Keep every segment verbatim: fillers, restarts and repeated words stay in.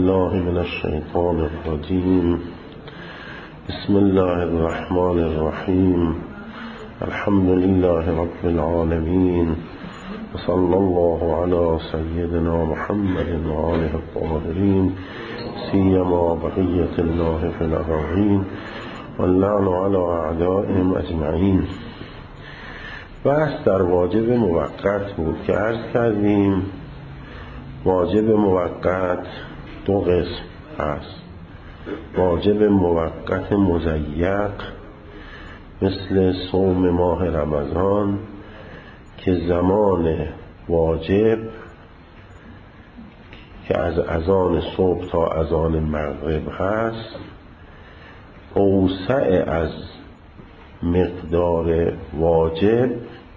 بالله من الشیطان الرجیم. بسم الله الرحمن الرحیم. الحمد لله رب العالمین و صلی الله علی سیدنا محمد و آله الطاهرین سیما بقیة الله فی الأرضین واللعن علی اعدائهم اجمعین. بحث در واجب موقت بود که عرض کردیم واجب موقت دو قسم هست. واجب موقت مضیق مثل صوم ماه رمضان که زمان واجب که از اذان صبح تا اذان مغرب هست اوسع از مقدار واجب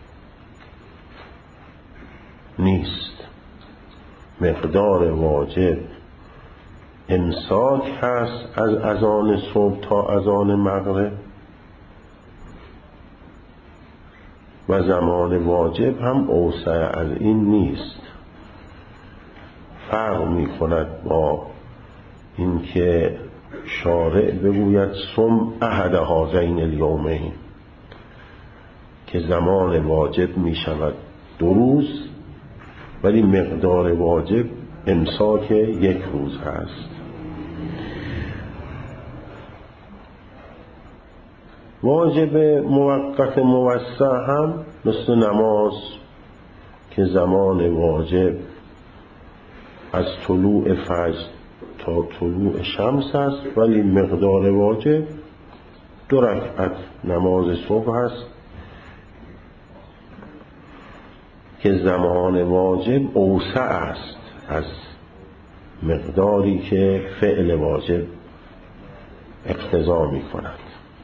نیست. مقدار واجب امساک هست از اذان صبح تا اذان مغرب و زمان واجب هم اوسع از این نیست. فرق می کند با اینکه شارع بگوید صم احد هذین الیومین که زمان واجب می شود دو روز ولی مقدار واجب امساک یک روز هست. واجب موقت موسع هم مثل نماز که زمان واجب از طلوع فجر تا طلوع شمس است ولی مقدار واجب دو رکعت نماز صبح است که زمان واجب اوسع است از مقداری که فعل واجب اقتضا می کند.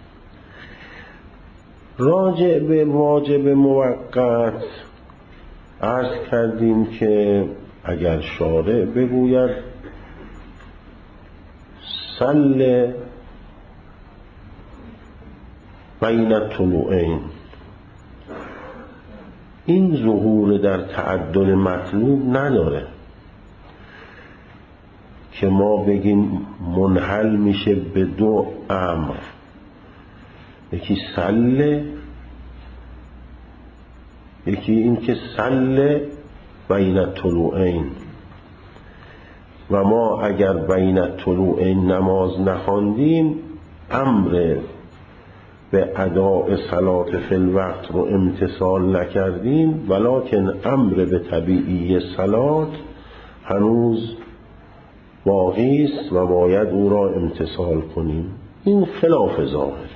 راجع به واجب موقت عرض کردیم که اگر شارع بگوید صل بین الطلوعین، این ظهور در تعدد مطلوب نداره که ما بگیم منحل میشه به دو امر، یکی صل یکی این که صل بین الطلوعین و ما اگر بین الطلوعین نماز نخواندیم امر به اداء صلات فی الوقت رو امتثال نکردیم ولکن امر به طبیعی صلات هنوز باقی است و باید او را امتثال کنیم. این خلاف ظاهر.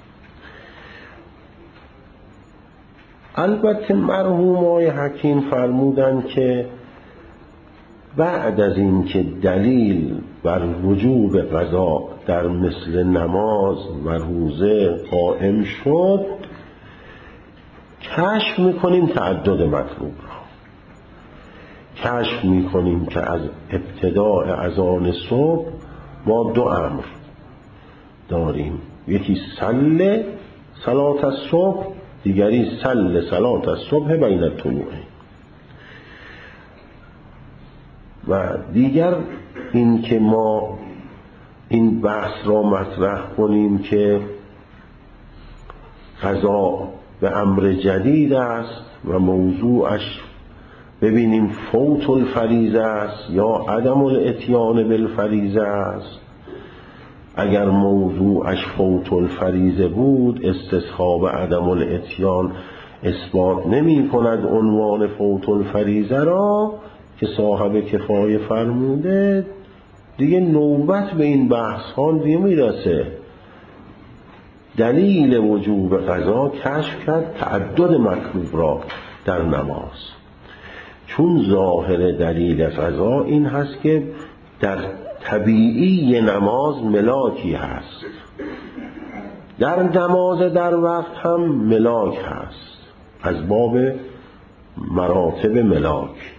البته مرحومای حکیم فرمودن که بعد از این که دلیل بر وجوب قضا در مثل نماز و روزه قائم شد کشف میکنیم تعدد مطلوب را. کشف میکنیم که از ابتداء اذان صبح ما دو امر داریم، یکی صل صلات الصبح، دیگری صل صلات الصبح بین الطلوعین. و دیگر این که ما این بحث را مطرح کنیم که قضا به امر جدید است و موضوعش ببینیم فوت الفریضه است یا عدم الاتیان بالفریضه است. اگر موضوعش فوت الفریضه بود استصحاب عدم الاتیان اثبات نمی کند عنوان فوت الفریضه را که صاحب کفایه فرموده، دیگه نوبت به این بحث ها دیگه میرسه. دلیل وجوب قضا کشف کرد تعدد مطلوب را در نماز، چون ظاهر دلیل قضا این هست که در طبیعی نماز ملاکی هست، در نماز در وقت هم ملاک هست از باب مراتب ملاک.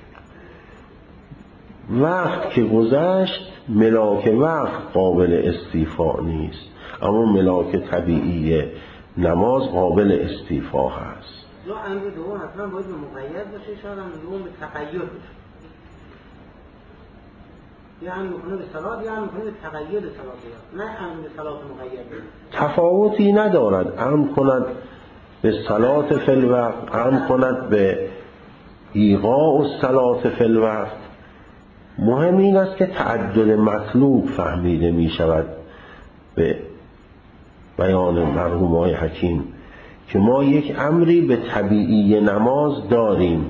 وقت که گذشت ملاک وقت قابل استیفا نیست، اما ملاک طبیعی نماز قابل استیفا هست. یا امر دوم حتما باید به مقید باشه، شاید امر دوم به تقید باشه. یعنی میکنه به صلات، یعنی میکنه به تقید صلات، نه امر به صلات مقید. تفاوتی ندارد، امر کند به صلات فی الوقت، امر کند به ایقاع الصلات فی الوقت. مهم این است که تعدد مطلوب فهمیده می شود به بیان مرحوم حکیم که ما یک امری به طبیعی نماز داریم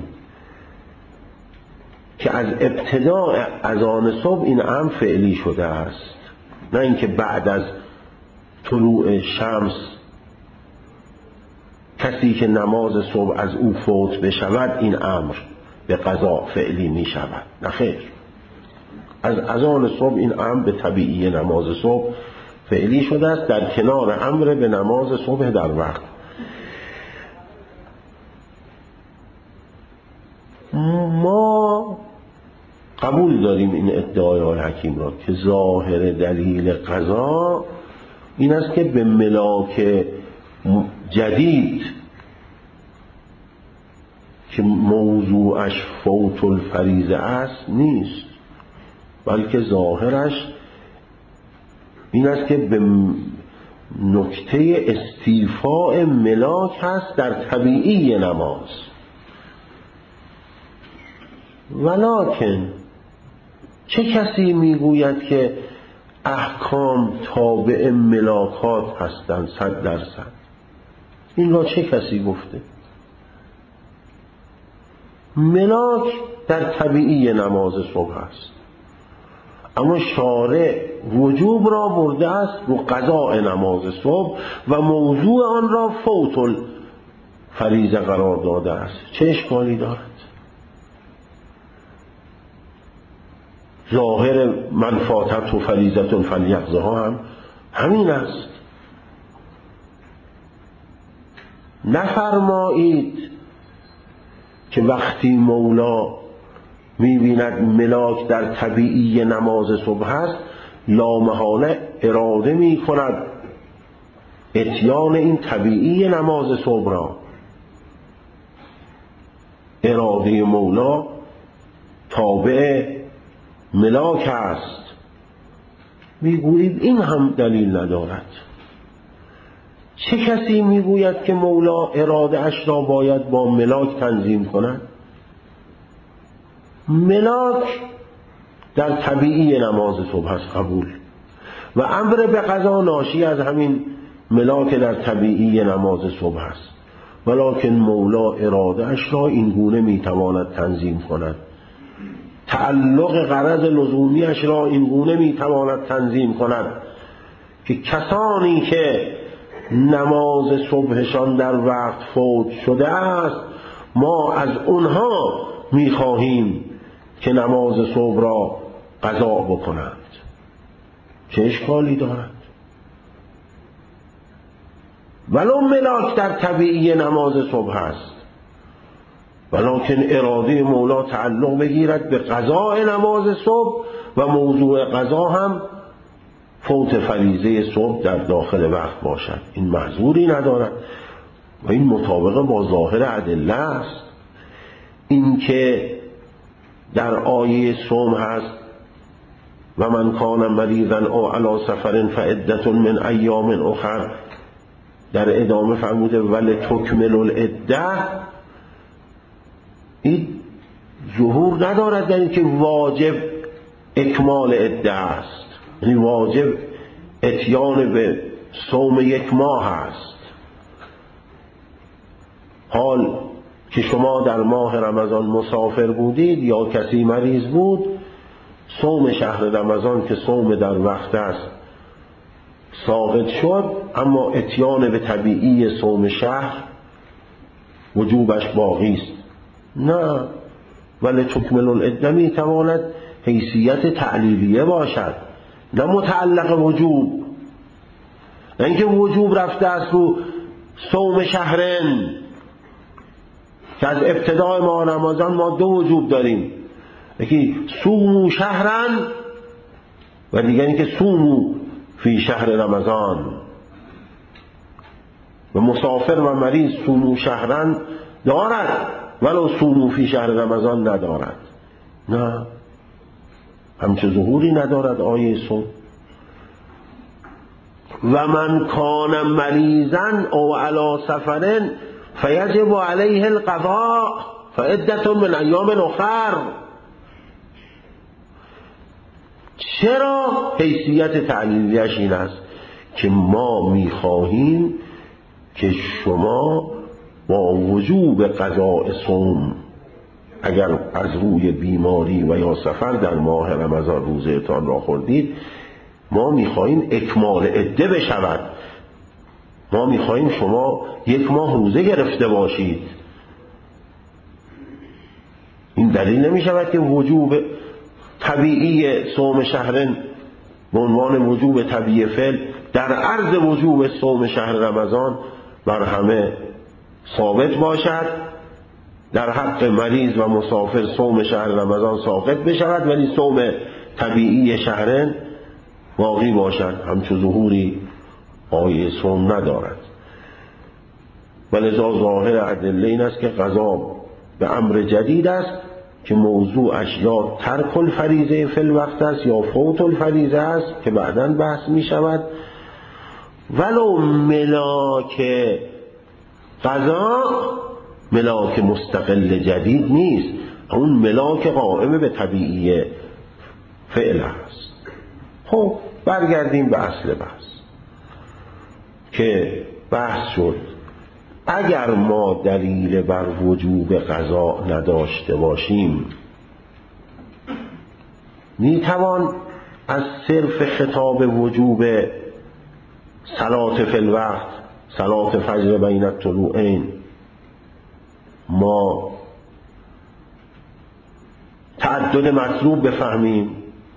که از ابتداء اذان صبح این امر فعلی شده است، نه اینکه بعد از طلوع شمس کسی که نماز صبح از او فوت بشود این امر به قضا فعلی می شود. نه خیر، از اذان صبح این امر به طبیعی نماز صبح فعلی شده است در کنار امر به نماز صبح در وقت. ما قبول داریم این ادعای حکیم را که ظاهر دلیل قضا این است که به ملاک جدید که موضوعش فوت الفریضه است نیست، بلکه ظاهرش این است که به نکته استیفاء ملاک هست در طبیعی نماز. ولکن چه کسی میگوید که احکام تابع ملاکات هستند صد درصد؟ این را چه کسی گفته؟ ملاک در طبیعی نماز صبح است، اما شارع وجوب را برده است رو قضاء نماز صبح و موضوع آن را فوت الفریضه قرار داده است. چه اشکالی دارد؟ ظاهر من فاتت و فریضة فلیقضها هم همین است. نفرمایید که وقتی مولا می‌بیند ملاک در طبیعی نماز صبح است لامحاله اراده می‌کند اتیان این طبیعی نماز صبح را. اراده مولا تابع ملاک است. میگویید این هم دلیل ندارد. چه کسی میگوید که مولا اراده اش را باید با ملاک تنظیم کند؟ ملاک در طبیعی نماز صبح است، قبول، و امر به قضا ناشی از همین ملاک در طبیعی نماز صبح است، ولکن مولا اراده اش را این گونه میتواند تنظیم کند، تعلق غرض لزومیش را این گونه میتواند تنظیم کند که کسانی که نماز صبحشان در وقت فوت شده است ما از اونها میخواهیم که نماز صبح را قضا بکنند. چه اشکالی دارد؟ ولو ملاک در طبیعی نماز صبح است، ولکن اراده مولا تعلق بگیرد به قضاء نماز صبح و موضوع قضا هم فوت فریضه صبح در داخل وقت باشد. این محظوری ندارد و این مطابق با ظاهر ادله است. این که در آیه صوم هست و من کان مریضا او علی سفر فعدة من ایام اخر، در ادامه فرموده ولتکملوا العده، این ظهور ندارد در این که واجب اکمال عده است، یعنی واجب اتیان به صوم یک ماه است. حال که شما در ماه رمضان مسافر بودید یا کسی مریض بود، صوم شهر رمضان که صوم در وقت است ساقط شد، اما اتیان به طبیعی صوم شهر وجوبش باقی است. نه، ولی تکمل العده می تواند حیثیت تعلیلیه باشد، نه متعلق وجوب. نه اینکه وجوب رفته است رو صوم شهرن، که از ابتدای ماه رمضان ما دو وجوب داریم، یکی صوموا شهرن و دیگری که صوموا فی شهر رمضان. و مسافر و مریض صوموا شهرن دارد ولو صوموا فی شهر رمضان ندارد. نه، همچه ظهوری ندارد آیه صوم. و من کان مریضا او علی سفر فیجب علیه القضاء فعدة من ایام اخر. چرا؟ حیثیت تعلیلیش این است که ما میخواهیم که شما با وجوب قضاء صوم اگر از روی بیماری و یا سفر در ماه رمضان روزهتان را خوردید، ما میخواهیم اکمال عده بشود. ما میخواهیم شما یک ماه روزه گرفته باشید. این دلیل نمیشود که وجوب طبیعی صوم شهرن به عنوان وجوب طبیعی فعل در عرض وجوب صوم شهر رمضان بر همه ثابت باشد، در حق مریض و مسافر صوم شهر رمضان ساقط بشود ولی صوم طبیعی شهرن باقی باشد. همچون ظهوری آیه صوم ندارد. ولذا ظاهر ادله این است که قضا به امر جدید است که موضوعش یا ترک الفریضه فی الوقت است یا فوت الفریضه است که بعداً بحث می شود. ولو ملاک قضا ملاک مستقل جدید نیست، اون ملاک قائم به طبیعی فعل است. خب برگردیم به اصل بحث که بحث شد اگر ما دلیل بر وجوب قضا نداشته باشیم میتوان از صرف خطاب وجوب صلات فی الوقت، صلات فجر بین الطلوعین، ما تعدد مطلوب بفهمیم،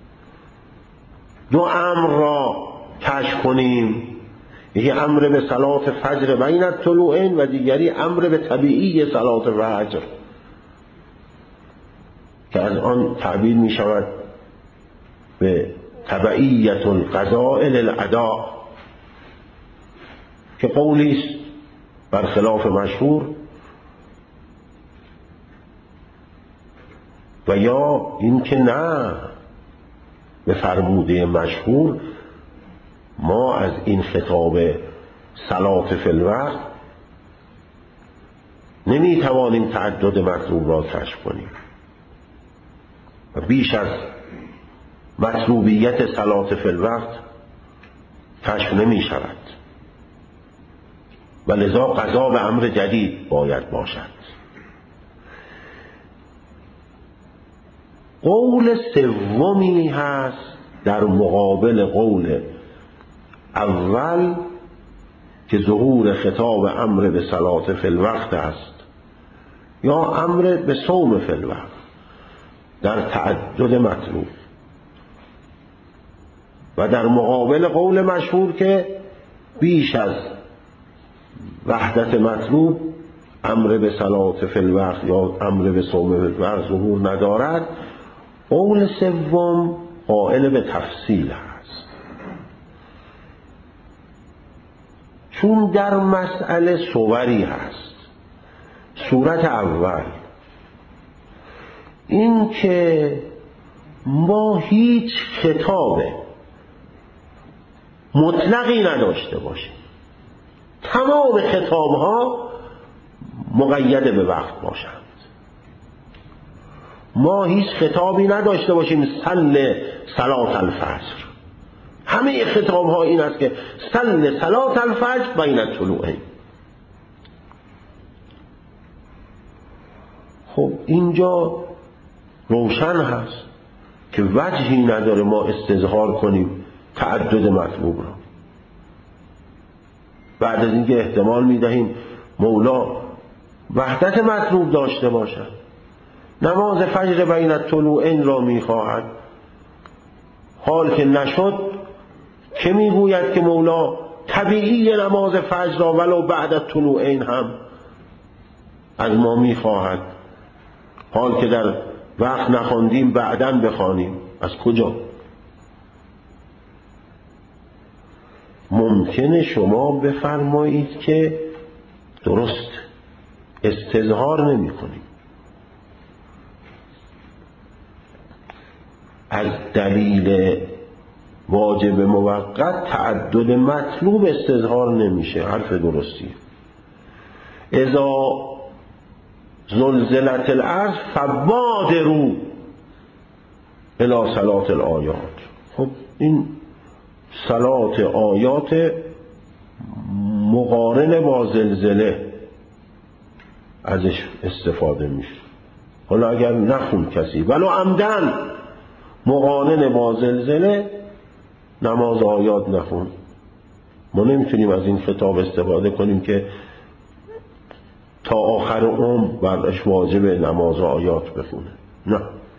دو امر را کشف کنیم، یکی امر به صلات فجر بین الطلوعین و دیگری امر به طبیعی صلات فجر که از آن تعبیر می شود به تبعیت القضاء للاداء که قولی است برخلاف مشهور، و یا این که نه به فرموده مشهور ما از این خطاب صلات فی الوقت نمی توانیم تعدد مطلوب را کشف کنیم و بیش از مطلوبیت صلات فی الوقت کشف نمی شود و لذا قضا به امر جدید باید باشد. قول سومی هست در مقابل قول اول که ظهور خطاب امر به صلات فی الوقت است یا امر به صوم فی الوقت در تعدد مطلوب، و در مقابل قول مشهور که بیش از وحدت مطلوب امر به صلات فی الوقت یا امر به صوم فی الوقت ظهور ندارد. قول سوم قائل به تفصیل است، چون در مسئله صوری هست. صورت اول این که ما هیچ خطاب مطلقی نداشته باشیم، تمام خطاب ها مقید به وقت باشند. ما هیچ خطابی نداشته باشیم صل صلات الفجر، همه خطاب ها این است که صل صلات الفجر بین الطلوعین. خب اینجا روشن هست که وجهی نداره ما استظهار کنیم تعدد مطلوب را. بعد از اینکه احتمال میدهیم مولا وحدت مطلوب داشته باشد، نماز فجر بین الطلوعین را میخواهد، حال که نشد که میگوید که مولا طبیعی نماز فجر را ولو بعد الطلوعین هم از ما میخواهد، حال که در وقت نخواندیم بعداً بخوانیم. از کجا؟ ممکنه شما بفرمایید که درست استظهار نمی کنیم، از دلیل واجب موقت تعدد مطلوب استظهار نمیشه. حرف درستیه. اذا زلزلت الارض فبادروا الی صلاة الآیات. خب این صلات آیات مقارن با زلزله ازش استفاده میشه. حالا اگر نخون کسی ولو عمدن مقارن با زلزله نماز آیات نخون. ما نمیتونیم از این خطاب استفاده کنیم که تا آخر عمر برش واجب نماز آیات بخونه. نه،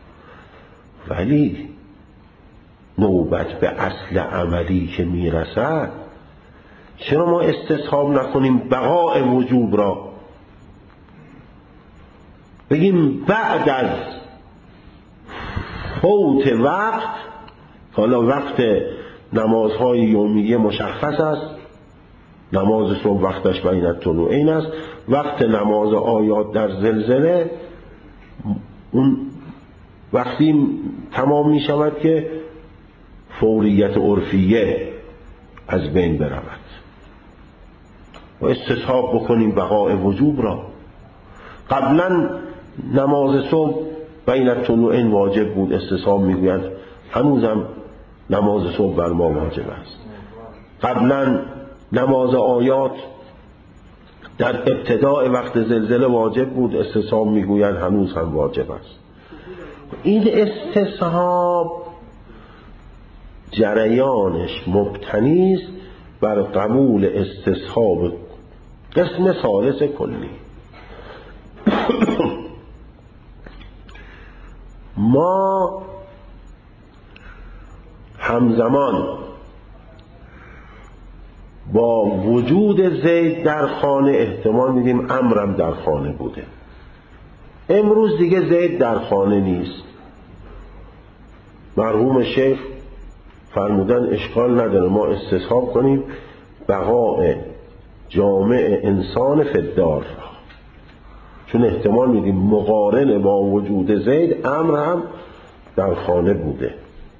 ولی نوبت به اصل عملی که میرسد چرا ما استصحاب نکنیم بقاء وجوب را، بگیم بعد از فوت وقت، حالا وقت نمازهای یومیه مشخص است، نماز صبح وقتش بین الطلوعین است، وقت نماز آیات در زلزله اون وقتی تمام می شود که فوریت عرفیه از بین برود و استصحاب بکنیم بقاء وجوب را. قبلا نماز صبح بین الطلوعین واجب بود، استصحاب میگوید هنوزم نماز صبح بر ما واجب است. قبلا نماز آیات در ابتداء وقت زلزله واجب بود، استصحاب میگوید هنوز هم واجب است. این استصحاب جریانش مبتنی است بر قبول استصحاب قسم ثالث کلی. ما همزمان با وجود زید در خانه احتمال میدیم امرم در خانه بوده. امروز دیگه زید در خانه نیست. مرحوم شیخ فرمودن اشکال نداره ما استصحاب کنیم بقاء جامع انسان فدار، چون احتمال میدیم مقارن با وجود زید امر هم در خانه بوده.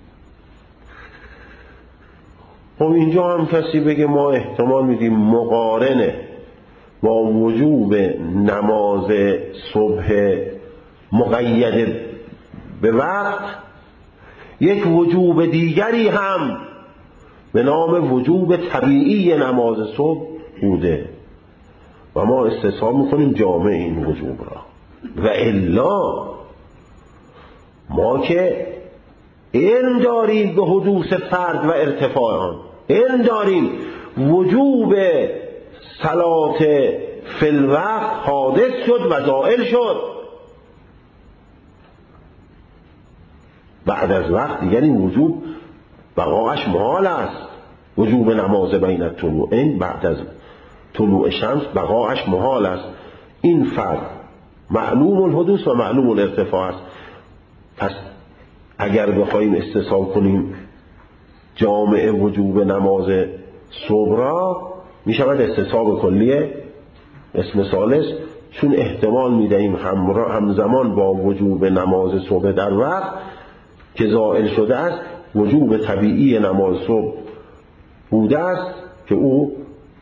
خب اینجا هم کسی بگه ما احتمال میدیم مقارنه با وجوب نماز صبح مقید به وقت یک وجوب دیگری هم به نام وجوب طبیعی نماز صبح بوده و ما استصحاب میکنیم جامع این وجوب را. و الا ما که علم داریم به حدوث فرد و ارتفاع آن، علم داریم وجوب صلات فی الوقت حادث شد و زائل شد، بعد از وقت دیگر این وجوب بقاش محال است. وجوب نماز بین الطلوعین بعد از طلوع شمس بقاش محال است. این فرد معلوم الحدوث و معلوم الارتفاع است. پس اگر بخوایم استصحاب کنیم جامع وجوب نماز صبح را می شود استصحاب کلیه اسم ثالث، چون احتمال می دهیم همزمان با وجوب نماز صبح در وقت که زائل شده است وجوب طبیعی نماز صبح بوده است که او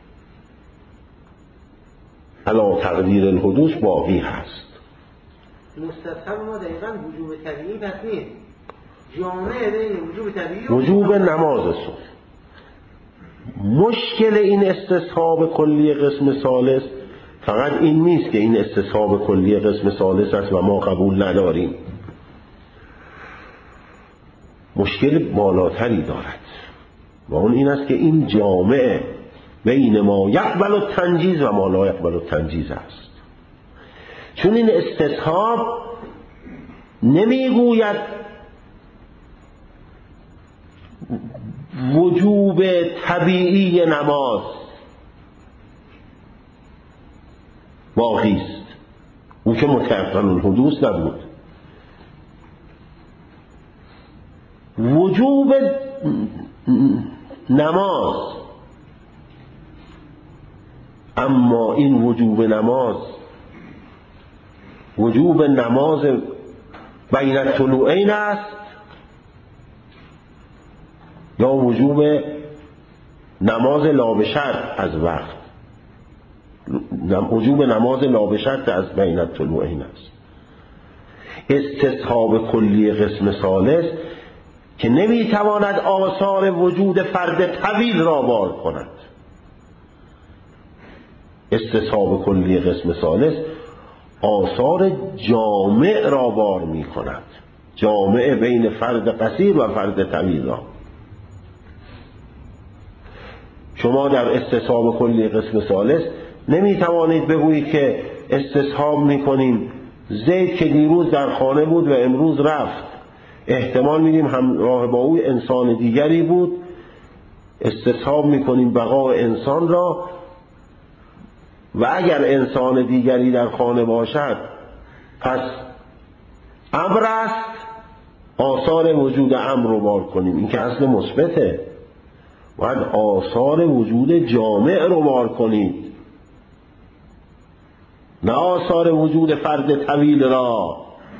علا تقدیر الحدوث باقی هست. مستصحب ما دقیقا وجوب طبیعی پس نیست، جامعه بین وجوب طبیعی و وجوب نماز صبح. مشکل این استصحاب کلی قسم ثالث فقط این نیست که این استصحاب کلی قسم ثالث است و ما قبول نداریم. مشکل بالاتری دارد و اون این است که این جامعه بین ما یقبل التنجیز و ما لا یقبل التنجیز است. چون این استصحاب نمیگوید وجوب طبیعی نماز باقی است، اون که متعقل الحدوث نبود. وجوب نماز، اما این وجوب نماز وجوب نماز بین الطلوعین است یا وجوب نماز لا به شرط از وقت، وجوب نماز لا به شرط از بین الطلوعین است. استصحاب کلی قسم ثالث که نمیتواند آثار وجود فرد طویل را بار کند. استصحاب کلی قسم ثالث آثار جامع را بار می کند، جامع بین فرد قصیر و فرد طویل را. شما در استصحاب کلی قسم ثالث نمی توانید بگویید که استصحاب می کنیم زید که دیروز در خانه بود و امروز رفت، احتمال میدیم همراه با او انسان دیگری بود، استصحاب می کنیم بقای انسان را و اگر انسان دیگری در خانه باشد پس امر است، آثار وجود امر رو بار کنیم. این که اصل مثبته، باید آثار وجود جامع رو بار کنید، نه آثار وجود فرد طویل را.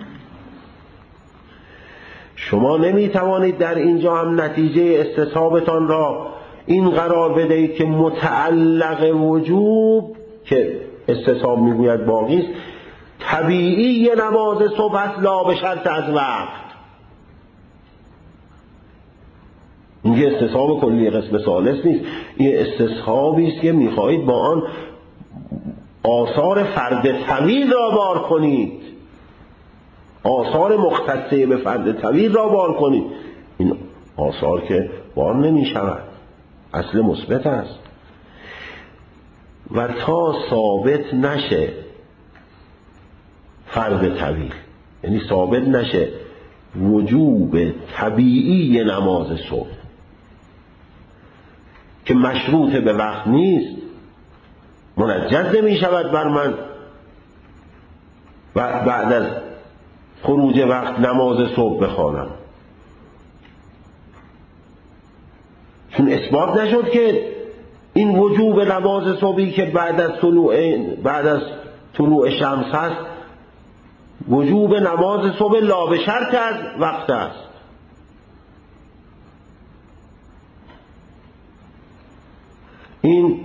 شما نمیتوانید در اینجا هم نتیجه استصحابتان را این قرار بدهید که متعلق وجوب که استصحاب میگوید باقی است، طبیعی نماز صبح است لا به شرط از وقت. اینجا استصحاب کلی قسم ثالث نیست، این استصحابی است که میخواهید با آن آثار فرد طویل را بار کنید، آثار مختصه به فرد طویل را بار کنید. این آثار که بار نمی شود، اصل مثبت است. و تا ثابت نشه فرد طویل، یعنی ثابت نشه وجوب طبیعی نماز صبح که مشروط به وقت نیست، منجز نمی شود بر من و بعد از خروج وقت نماز صبح بخوانم، چون اثبات نشد که این وجوب نماز صبحی که بعد از طلوع بعد از طلوع شمس هست وجوب نماز صبح لا به شرط از وقت است. این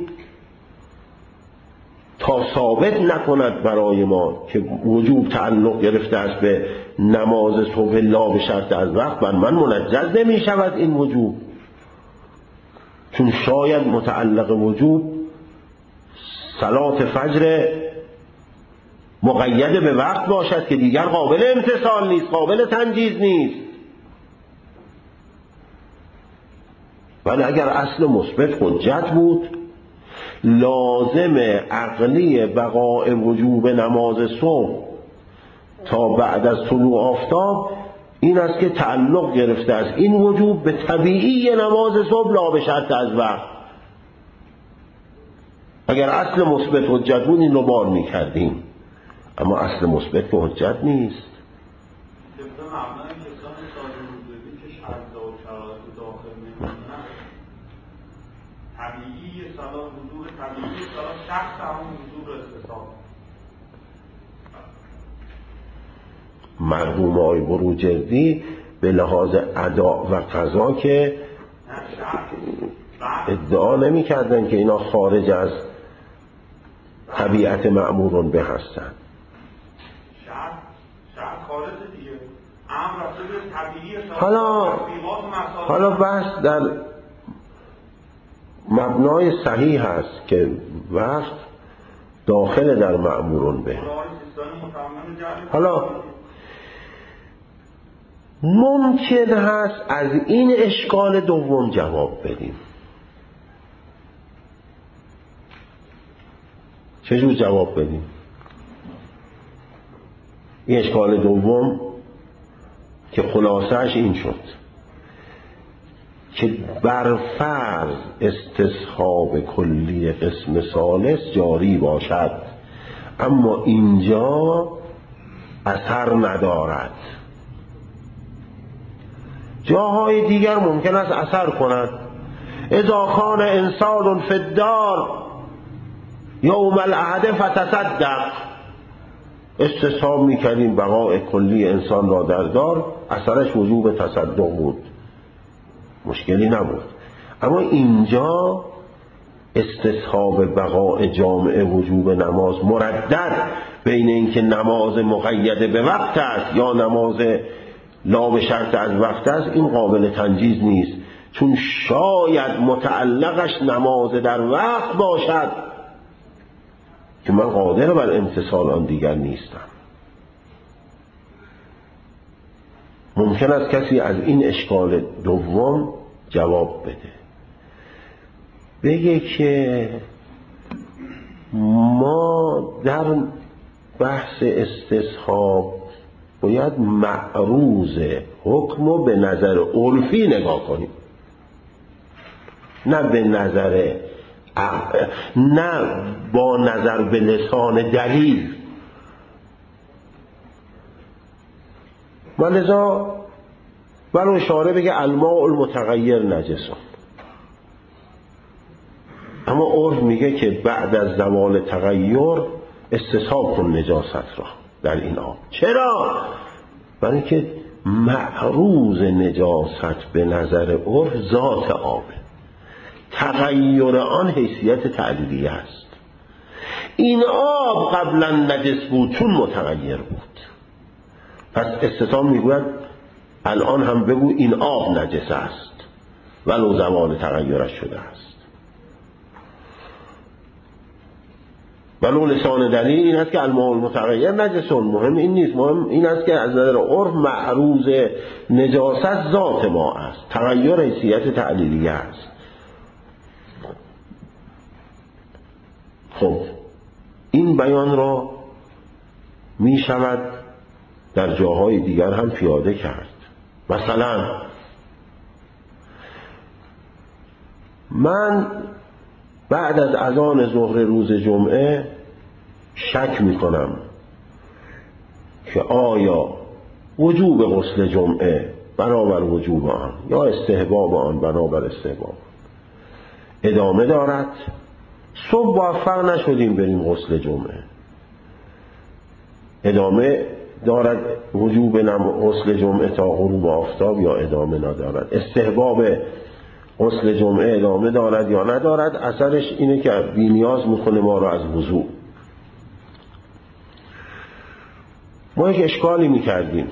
تا ثابت نکند برای ما که وجوب تعلق گرفته است به نماز صبح لا به شرط از وقت، بر من منجز نمی شود این وجوب، چون شاید متعلق وجوب صلات فجر مقید به وقت باشد که دیگر قابل امتثال نیست، قابل تنجیز نیست. ولی اگر اصل مثبت حجت بود، لازم عقلی بقای وجوب نماز صبح تا بعد از طلوع آفتاب این است که تعلق گرفته است این وجوب به طبیعی نماز صبح لا به شرط از وقت. اگر اصل مثبت حجت بود این رو بار می کردیم، اما اصل مثبت که حجت نیست. طبیعی صلاح حضور طبیعی صلاح شخص همون حضور استصحاب. مرحوم آقای بروجردی به لحاظ ادا و قضا که ادعا نمی کردن که اینا خارج از طبیعت مأمورون به هستن. حالا حالا بحث در مبنای صحیح هست که وقت داخل در مأمورون به. حالا ممکن هست از این اشکال دوم جواب بدیم. چجور جواب بدیم؟ این اشکال دوم که خلاصهش این شد که بر فرض استصحاب کلی قسم ثالث جاری باشد، اما اینجا اثر ندارد. جاهای دیگر ممکن است اثر کند. اذا کان انسان فی الدار یوم الاحد فتصدق، استصحاب میکنیم بقای کلی انسان را در دار، اثرش وجوب تصدق بود. مشکلی نبود. اما اینجا استصحاب بقاء جامعه وجوب نماز مردد بین اینکه نماز مقید به وقت است یا نماز لا به شرط از وقت است، این قابل تنجیز نیست، چون شاید متعلقش نماز در وقت باشد که من قادر بر امتثال آن دیگر نیستم. ممکن است کسی از این اشکال دوم جواب بده، بگه که ما در بحث استصحاب باید معروض حکم رو به نظر عرفی نگاه کنیم، نه به نظر عقل، نه با نظر به لسان دلیل. ولذا برای اشاره بگه الماء المتغیر نجسون، اما عرف میگه که بعد از زوال تغییر استصحاب کن نجاست را در این آب. چرا؟ برای که معروض نجاست به نظر عرف ذات آب، تغییر آن حیثیت تعلیلیه است. این آب قبلا نجس بود چون متغیر بود، پس استثناء میگوید الان هم بگو این آب نجس است ولو زوال تغییرش شده است. ولو لسان دلیل این است که الماء المتغیر نجسون، مهم این نیست، مهم این است که از نظر عرف معروض نجاست ذات ما است، تغییر حیثیت تعلیلیه است. خب این بیان را می شود در جاهای دیگر هم پیاده کرد. مثلا من بعد از اذان ظهر روز جمعه شک می کنم که آیا وجوب غسل جمعه برابر وجوب آن یا استحباب آن برابر استحباب ادامه دارد. صبح موفق نشدیم بریم غسل جمعه، ادامه دارد وجوب غسل جمعه تا غروب آفتاب یا ادامه ندارد، استحباب غسل جمعه ادامه دارد یا ندارد، اثرش اینه که بی نیاز میکنه ما رو از وضو. ما یک اشکالی میکردیم،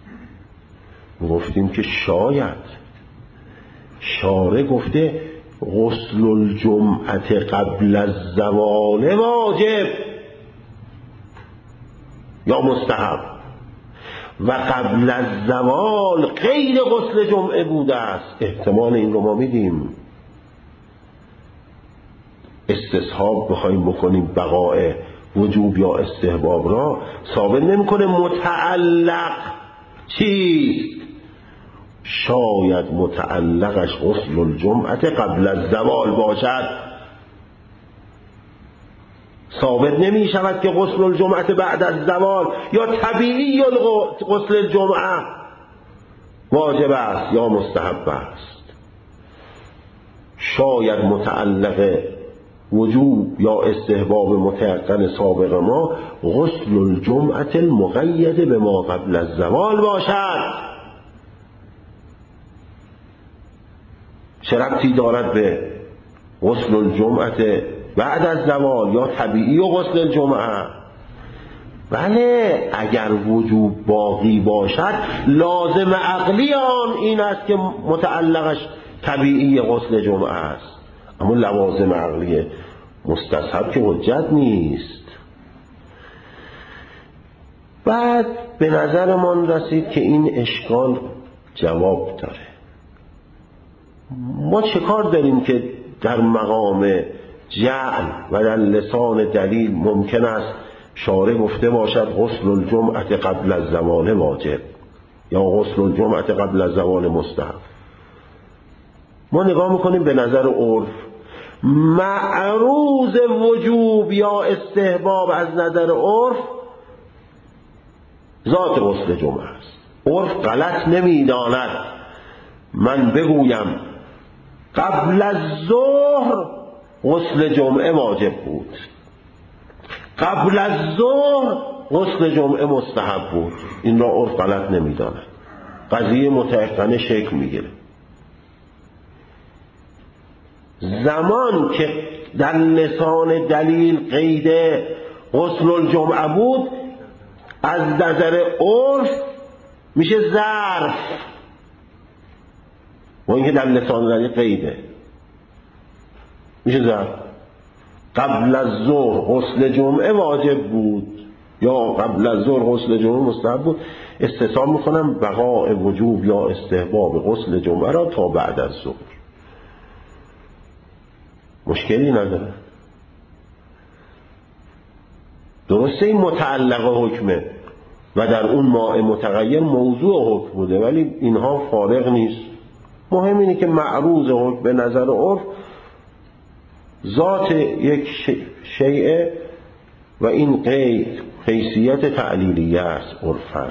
گفتیم که شاید شارع گفته غسل الجمعه قبل الزوال واجب یا مستحب و قبل الزوال غیر غسل جمعه بوده است. احتمال این رو ما میدیم. استصحاب بخوایم بکنیم بقاء وجوب یا استحباب را ثابت نمیکنه متعلق چیست، شاید متعلقش غسل الجمعه قبل الزوال باشد. ثابت نمی شود که غسل الجمعه بعد از زوال یا طبیعی غسل الجمعه واجب است یا مستحب است. شاید متعلق وجوب یا استحباب متيقن سابق ما غسل الجمعه المقید به ما قبل الزوال باشد. چه ربطی دارد به غسل الجمعه بعد از زوال یا طبیعی و غسل الجمعه؟ بله اگر وجوب باقی باشد لازم عقلی آن این است که متعلقش طبیعی غسل جمعه است، اما لوازم عقلی مستصحب که حجت نیست. بعد به نظرمان رسید که این اشکال جواب داره. ما چه کار داریم که در مقام جعل و در لسان دلیل ممکن است شارع گفته باشد غسل الجمعه قبل الزوال واجب یا غسل الجمعه قبل الزوال مستحب؟ ما نگاه میکنیم به نظر عرف معروض وجوب یا استحباب از نظر عرف ذات غسل جمعه است. عرف غلط نمیداند من بگویم قبل از ظهر غسل جمعه واجب بود، قبل از ظهر غسل جمعه مستحب بود. این را عرف غلط نمیداند، قضیه متيقنه شکل میگیره. زمان که در لسان دلیل قید غسل الجمعه بود از نظر عرف میشه ظرف، و اینکه در لسان دلیل قیده میشه ظرف. قبل از ظهر غسل جمعه واجب بود یا قبل از ظهر غسل جمعه مستحب بود، استثناء میکنم بقاء وجوب یا استحباب غسل جمعه را تا بعد از ظهر. مشکلی نداره. درسته این متعلق حکمه و در اون ماء متغیر موضوع حکم بوده، ولی اینها فارغ نیست. مهم اینه که معروض حکم به نظر عرف ذات یک شیء و این قید حیثیت تعلیلیه است عرفاً،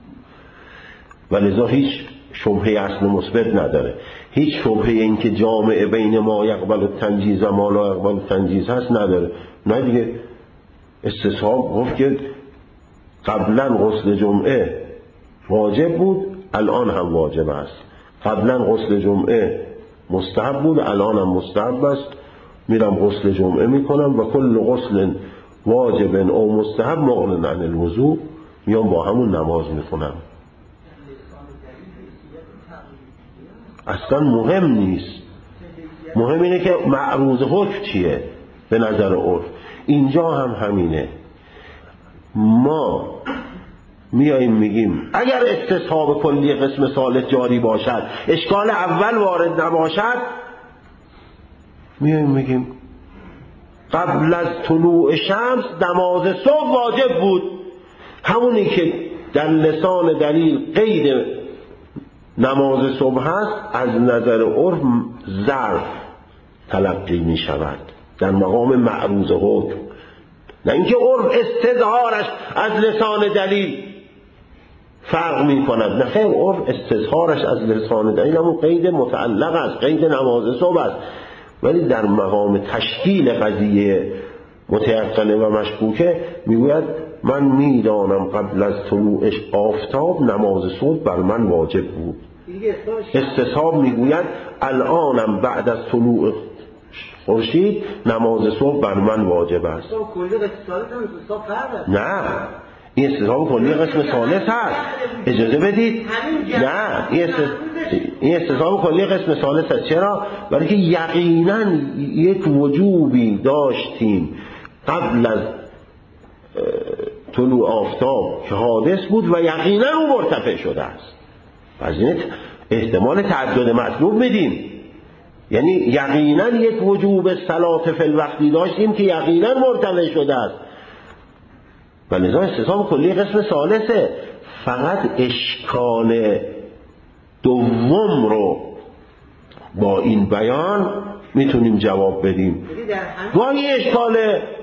و لذا هیچ شبهه اصل مثبت نداره. هیچ شبهه این که جامع بین ما یقبل التنجیز و ما لا یقبل التنجیز هست نداره. نه دیگه، استصحاب گفت که قبلا غسل جمعه واجب بود الان هم واجب است، قبلا غسل جمعه مستحب بود الان هم مستحب است، میرم غسل جمعه میکنم و کل غسل واجب او مستحب مغن عن الوضوء، میام با همون نماز میخونم. اصلا مهم نیست، مهم اینه که معروض حکم چیه به نظر عرف. اینجا هم همینه. ما میاییم میگیم اگر استصحاب کلی قسم ثالث جاری باشد، اشکال اول وارد نباشد، میاییم میگیم قبل از طلوع شمس نماز صبح واجب بود، همونی که در لسان دلیل قید نماز صبح هست از نظر عرف ظرف تلقی می شود در مقام معروض حکم، نه اینکه عرف استظهارش از لسان دلیل فرق می کند. نه خیر، عرف استظهارش از لسان دلیل همون قید متعلق است، قید نماز صبح است، ولی در مقام تشکیل قضیه متیقنه و مشکوکه میگوید من میدانم قبل از طلوع آفتاب نماز صبح بر من واجب بود. استصحاب میگوید الانم بعد از طلوع خورشید نماز صبح بر من واجب است. نه، این استصحاب کلی قسم ثالث هست. اجازه بدید. نه، این استصحاب کلی قسم ثالث هست. چرا؟ برای که یقینا یک وجوبی داشتیم قبل از طلوع آفتاب که حادث بود و یقینا اون مرتفع شده است. پس این احتمال تعدد مطلوب میدیم، یعنی یقینا یک وجوب صلات فی الوقتی داشتیم که یقینا مرتفع شده است، ولذا استصحاب کلی قسم ثالثه. فقط اشکال دوم رو با این بیان میتونیم جواب بدیم. گاهی اشکال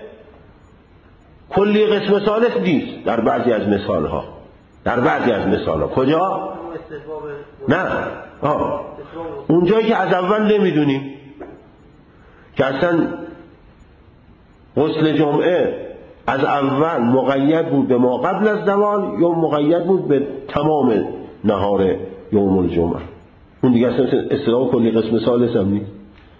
کلی قسم ثالث نیست در بعضی از مثال ها، در بعضی از مثال ها. کجا؟ نه، آه. اونجایی که از اول نمیدونیم که اصلا غسل جمعه از اول مقید بود به ما قبل از زوال یا مقید بود به تمام نهار یوم الجمعه، اون دیگه اصلا اصطلاح کلی قسم ثالث هم نیست.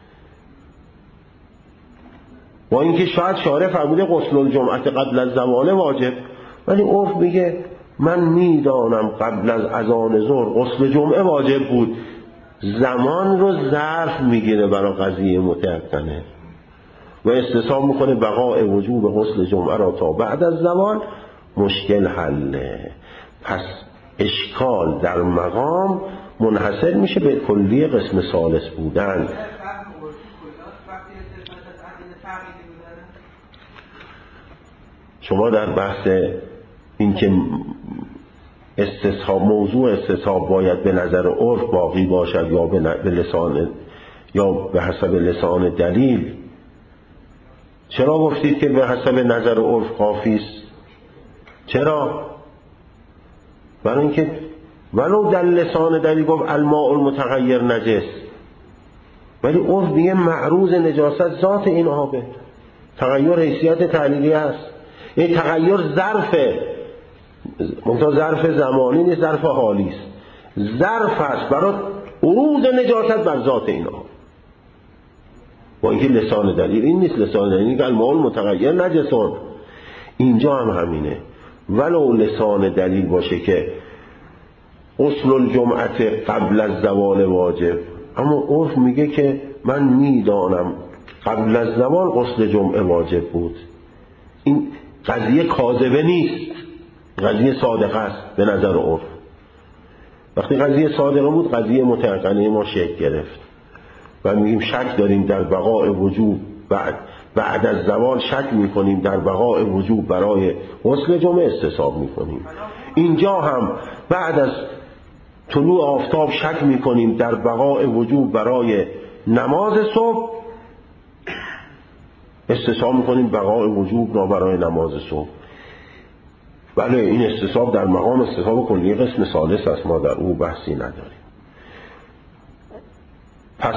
با اینکه شاید شارع فرموده غسل الجمعه قبل از زوال واجب، ولی عرف میگه من میدانم قبل از اذان ظهر غسل جمعه واجب بود. زمان رو ظرف میگیره برای قضیه متعقنه و استصحاب میکنه بقاء وجوب غسل جمعه را تا بعد از زوال. مشکل حله. پس اشکال در مقام منحصر میشه به کلی قسم ثالث بودن. شما در بحث این که استصحاب موضوع استصحاب باید به نظر عرف باقی باشد یا به لسان یا به حسب لسان دلیل، چرا گفتید که به حسب نظر عرف کافی است؟ چرا؟ برای اینکه ولو در لسان دلیل گفت الماء المتغیر نجس، ولی عرف میگه معروض نجاست ذات این آبه، تغییر حیثیت تعلیلی است. این تغییر ظرفه، منتها ظرف زمانی نیست، ظرف حالی است. ظرف است برای عروض نجاست بر ذات این آب. با اینکه لسان دلیل این نیست. لسان دلیل که الماء المتغیر نجسون، اینجا هم همینه. ولو لسان دلیل باشه که غسل الجمعت قبل از زوال واجب، اما عرف میگه که من میدانم قبل از زوال غسل جمعه واجب بود. این قضیه کاذبه نیست، قضیه صادقه است به نظر عرف. وقتی قضیه صادقه بود قضیه متيقنه ما شکل گرفت و میگیم شک داریم در بقاء وجوب بعد بعد از زوال، شک میکنیم در بقاء وجوب برای غسل جمعه استصحاب میکنیم. اینجا هم بعد از طلوع آفتاب شک میکنیم در بقاء وجوب برای نماز صبح، استصحاب میکنیم بقاء وجوب را برای نماز صبح. بله این استصحاب در مقام استصحاب کلی قسم ثالث است، ما در او بحثی نداریم. پس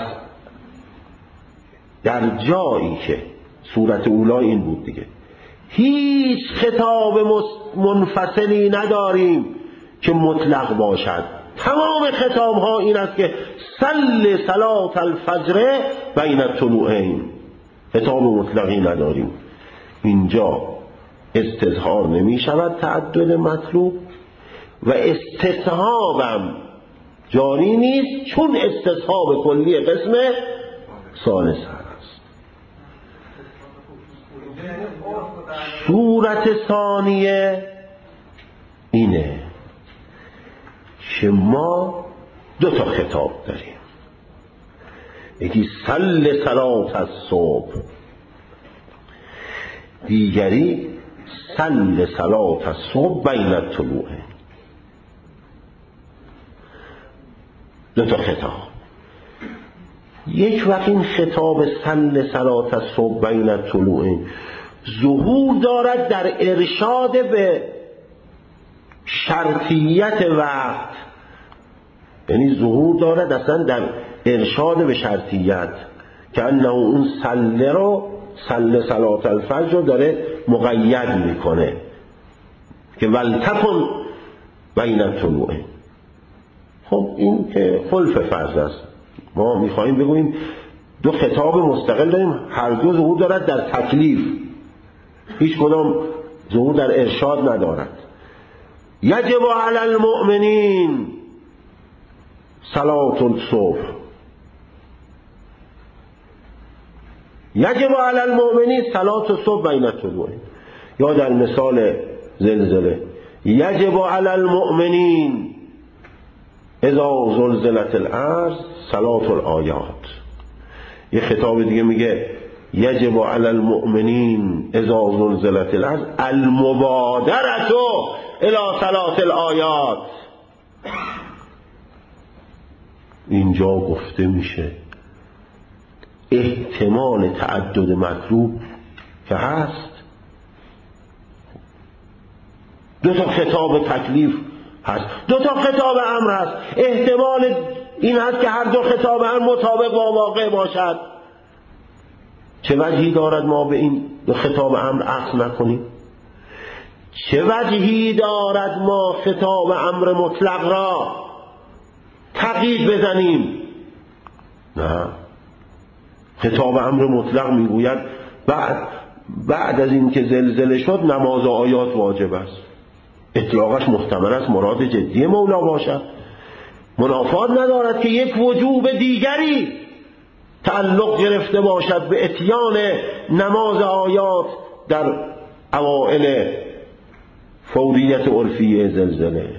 در جایی که صورت اولا این بود دیگه، هیچ خطاب منفصلی نداریم که مطلق باشد، تمام خطاب ها این است که صل صلاة الفجر بین الطلوعین، خطاب مطلقی نداریم. اینجا استظهار نمی شود تعدد مطلوب و استصحابم جاری نیست، چون استصحاب کلی قسم ثالث است. صورت ثانیه اینه که ما دو تا خطاب داریم، یکی صل صلاة الصبح، دیگری صل صلاة الصبح بین الطلوع. دو تا خطاب. یک وقت این خطاب صل صلاة الصبح بین الطلوع ظهور دارد در ارشاد به شرطیت وقت، یعنی ظهور دارد اصلا در ارشاد به شرطیت، که انه اون صل رو صل صلاة الفجر رو داره مقید میکنه که ولتکن بین الطلوع. خب این که خلف فرض است، ما میخواییم بگوییم دو خطاب مستقل داریم، هر دو ظهور دارد در تکلیف، هیچ کدام ظهور در ارشاد ندارد. یجب علی المؤمنین صلاة الصبح، یجب علی المؤمنین صلاة الصبح بین الطلوع. یا در مثال زلزله یجب علی المؤمنین اذا زلزلت الارض صلاة الآیات. یه خطاب دیگه میگه یجب علی المؤمنین اذا زلزلت الارض المبادرة الى صلاة الآیات. اینجا گفته میشه احتمال تعدد مطلوب که هست، دو تا خطاب تکلیف هست، دو تا خطاب امر هست، احتمال این هست که هر دو خطاب امر مطابق با واقع باشد. چه وجهی دارد ما به این دو خطاب امر عقل نکنیم؟ چه وجهی دارد ما خطاب امر مطلق را تقیید بزنیم؟ نه، خطاب امر مطلق میگوید بعد بعد از این که زلزله شد نماز و آیات واجب است. اطلاقش محتمل است مراد جدی مولا باشد، منافات ندارد که یک وجوب دیگری تعلق گرفته باشد به اتیان نماز آیات در اوائل فوریت عرفی زلزله.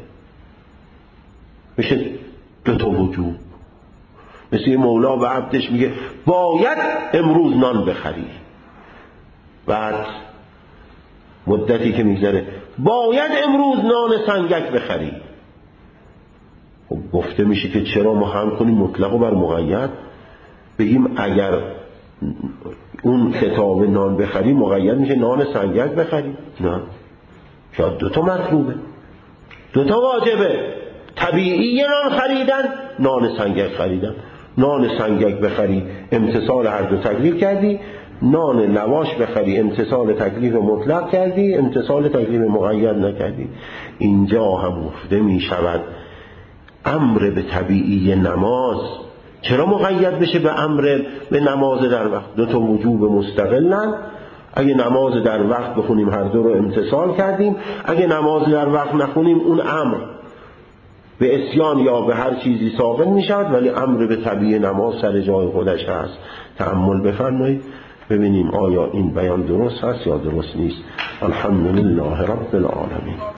میشه دو تا وجوب. مثل مولا به عبدش میگه باید امروز نان بخری، بعد مدتی که میگذره باید امروز نان سنگک بخری. خب گفته میشه که چرا ما هم کنیم مطلق و بر مقید، بگیم اگر اون خطاب نان بخری مقید میشه نان سنگک بخری؟ نه، شاید دوتا مطلوبه، دوتا واجبه، طبیعی نان خریدن، نان سنگک خریدن. نان سنگک بخری امتصال هر دو تکلیف کردی، نان لواش بخری امتصال تکلیف مطلق کردی، امتصال تکلیف مقید نکردی. اینجا هم گفته می شود امر به طبیعی نماز چرا مقید بشه به امر به نماز در وقت؟ دو تا وجوب مستقلن. اگه نماز در وقت بخونیم هر دو رو امتثال کردیم، اگه نماز در وقت نخونیم اون امر به عصیان یا به هر چیزی ثابت میشود، ولی امر به طبیع نماز سر جای خودش هست. تأمل بفرمایید ببینیم آیا این بیان درست هست یا درست نیست. الحمدلله رب العالمین.